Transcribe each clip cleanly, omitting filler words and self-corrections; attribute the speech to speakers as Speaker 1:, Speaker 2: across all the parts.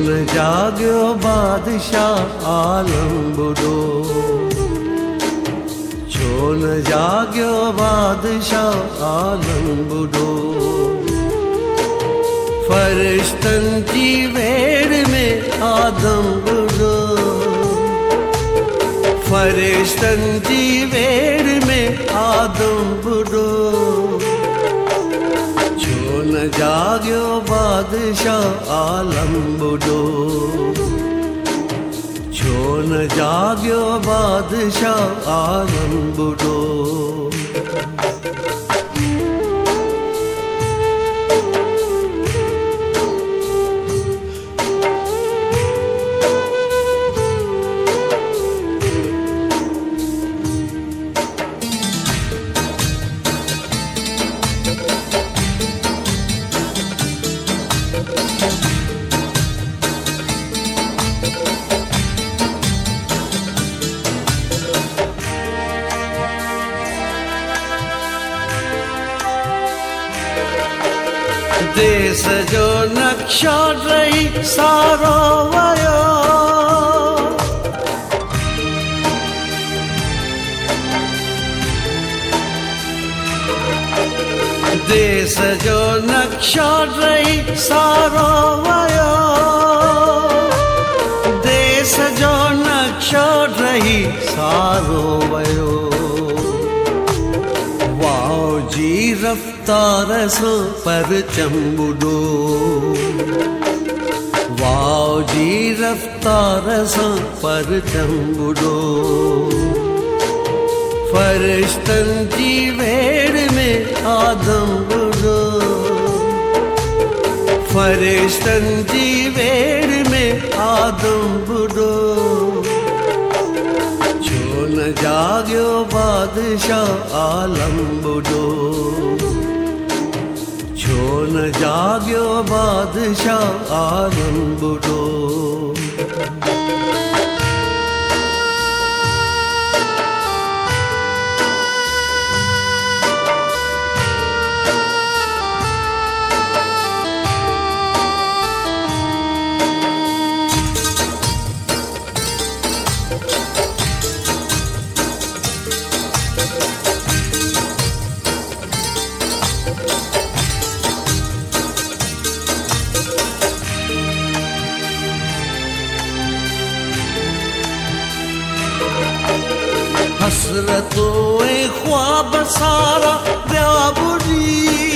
Speaker 1: न जाॻियो बादशाह आलम बुॾो, छो न जाॻियो बादशाह आलम बुॾो। फरिश्तनि जी वेड़ में आदम बुॾो, फरिश्तनि जी वेड़ में आदम बुॾो। छो न जाॻियो बादशाह आलम बुॾो, छो न जाॻियो बादशाह आलम बुॾो। देश जो नक्शो रही सारो वयो, देश जो नक्शो रही सारो वयो, देश जो नक्शो रही सारो वयो। वाओ जी रफ्तार सां परचम बुॾो, वाओ जी रफ्तार सां परचम बुॾो। फरिश्तनि जी वेड़ में आदम बुॾो, फरिश्तनि जी वेड़ में आदम बुॾो। छो न जाॻियो बादशाह आलम बुॾो, छो न जाॻियो बादशाह आलम बुॾो। हसरतों ए ख्वाब सारा ॿिया बुॾी,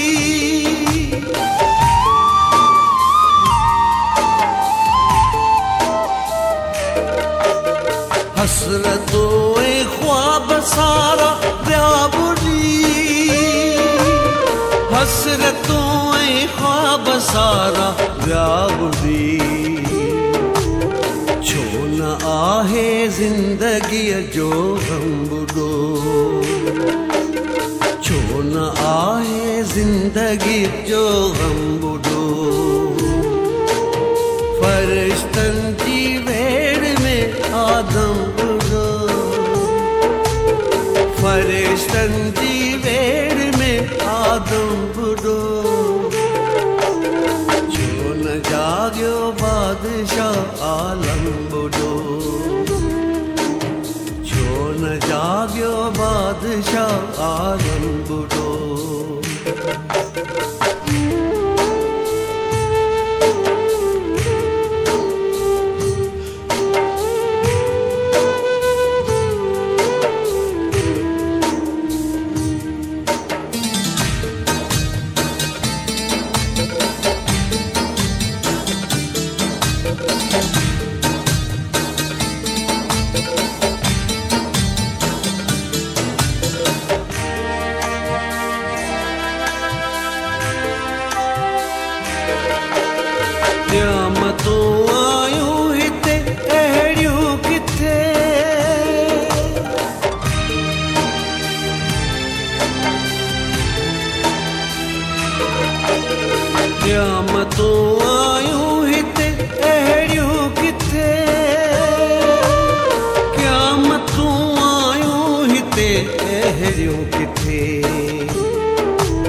Speaker 1: हसरतों ए ख्वाब सारा ॿिया बुॾी, हसरतों ए ख्वाब सारा ॿिया बुॾी। छो न आहे ज़िंदगीअ जो ग़म बुॾो, छो न आहे ज़िंदगीअ जो ग़म बुॾो। फरिश्तनि जी वेड़ में आदम बुॾो, फरिश्तनि जी वेड़ में आदम बुॾो। छो न जाॻियो बादशाह आलम बुॾो, छो न जाॻियो बादशाह आलम बुॾो। क़यामतूं आयूं हिते अहिड़ियूं किथे, क़यामतूं आयूं हिते अहिड़ियूं किथे, क़यामतूं आयूं हिते अहिड़ियूं किथे।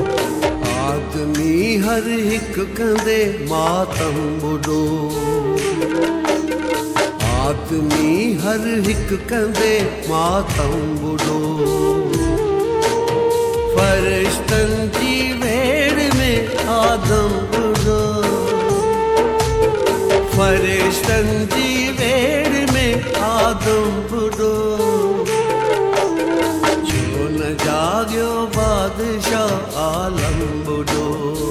Speaker 1: आदमी हर हिकु कंदे मातम बुॾो, आदमी हर हिक कंदे मातम बुॾो फरिश्तनि जी वेड़ में आदम बुॾो फरिश्तनि जी वेड़ में आदम बुॾो छो न जाॻियो बादशाह आलम बुॾो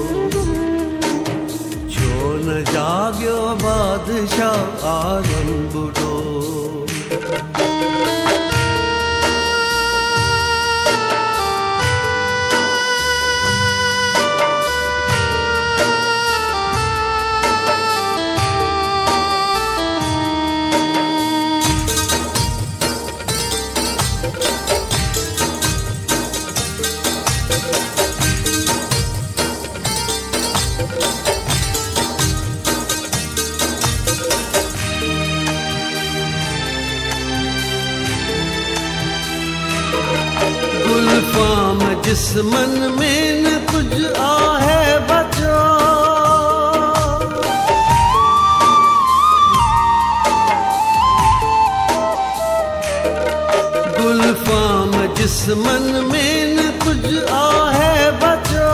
Speaker 1: छो न जाॻियो बादशाह आलम बुॾो गुलफाम जिस्मन में न कुछ आहे बचो गुलफाम जिस्मन में न कुछ आहे बचो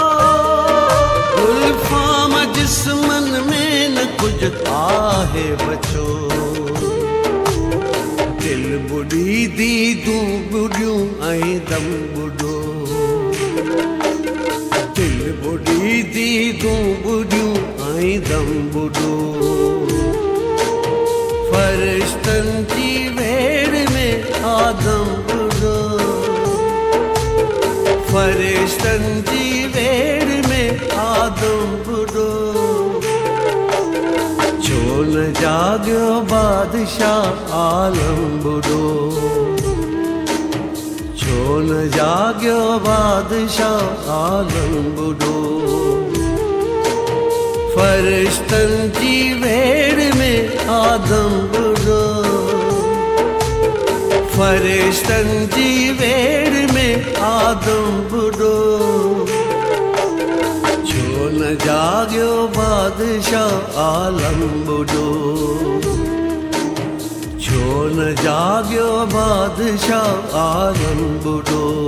Speaker 1: गुलफाम जिस्मन में न कुछ आहे बचो दिल बुढ़ी दीदूं बुढ़ियूं ऐं दम बुढ़ो दिल बुढ़ी दीदूं बुढ़ियूं ऐं दम बुढ़ो फरिश्तनि जी वेड़ में आदम बुढ़ो फरिश्तनि जी वेड़ में आदम बुढ़ो छो न जाॻियो बादशाह आलम बुॾो छो न जाॻियो बादशाह आलम बुॾो फरिश्तनि जी वेड़ में आदम बुॾो फरिश्तनि जी वेड़ में आदम बुॾो न जाॻियो बादशाह आलम बुॾो छो न जाॻियो बादशाह आलम बुॾो